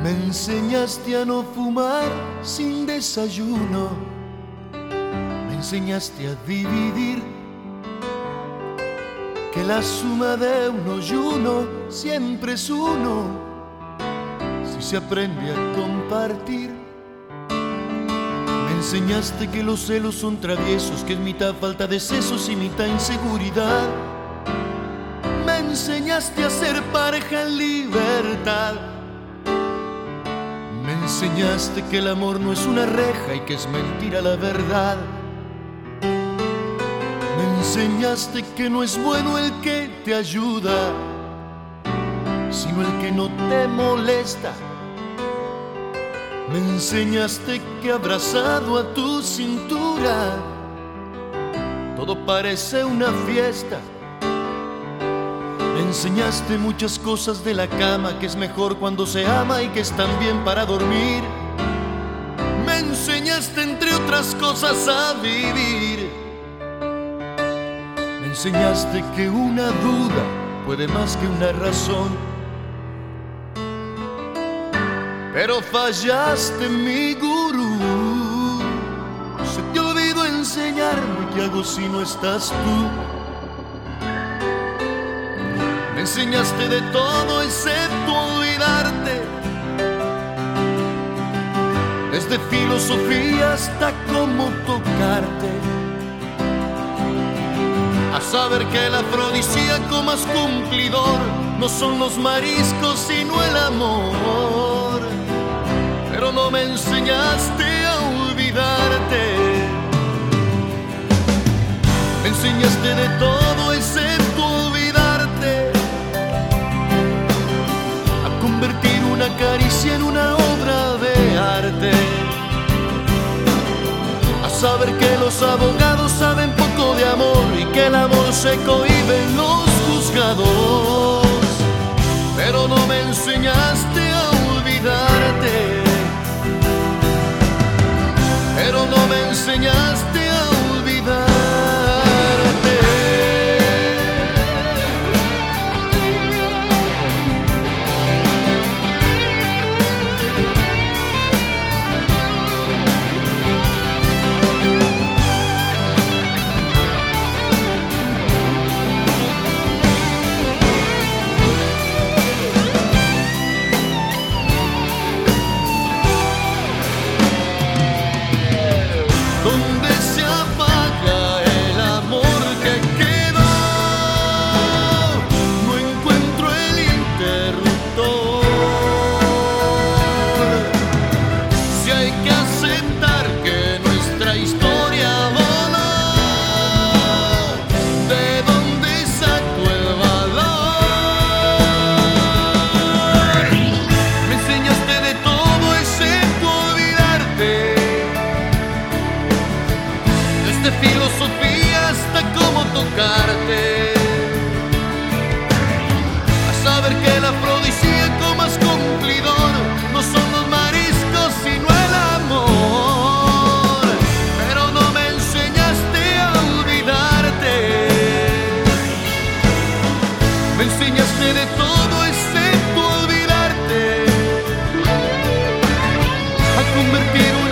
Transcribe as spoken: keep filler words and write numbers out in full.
Me enseñaste a no fumar sin desayuno. Me enseñaste a dividir, que la suma de uno y uno siempre es uno, si se aprende a compartir. Me enseñaste que los celos son traviesos, que es mitad falta de sesos y mitad inseguridad. Me enseñaste a ser pareja en libertad. Me enseñaste que el amor no es una reja y que es mentira la verdad. Me enseñaste que no es bueno el que te ayuda, sino el que no te molesta. Me enseñaste que abrazado a tu cintura todo parece una fiesta. Me enseñaste muchas cosas de la cama, que es mejor cuando se ama y que están bien para dormir. Me enseñaste entre otras cosas a vivir. Me enseñaste que una duda puede más que una razón. Pero fallaste, mi gurú. Se te olvidó enseñarme qué hago si no estás tú. Me enseñaste de todo excepto olvidarte, desde filosofía hasta cómo tocarte, a saber que el afrodisíaco más cumplidor no son los mariscos sino el amor. Pero no me enseñaste a olvidarte. Me enseñaste de todo excepto olvidarte, a convertir una caricia en una obra de arte, a saber que los abogados saben poco de amor y que el amor se cohíbe en los juzgados. Pero no me enseñaste a olvidarte. Pero no me enseñaste a olvidarte. De filosofía hasta cómo tocarte, a saber que el afrodisíaco más cumplidor no son los mariscos sino el amor. Pero no me enseñaste a olvidarte. Me enseñaste de todo excepto olvidarte, a convertir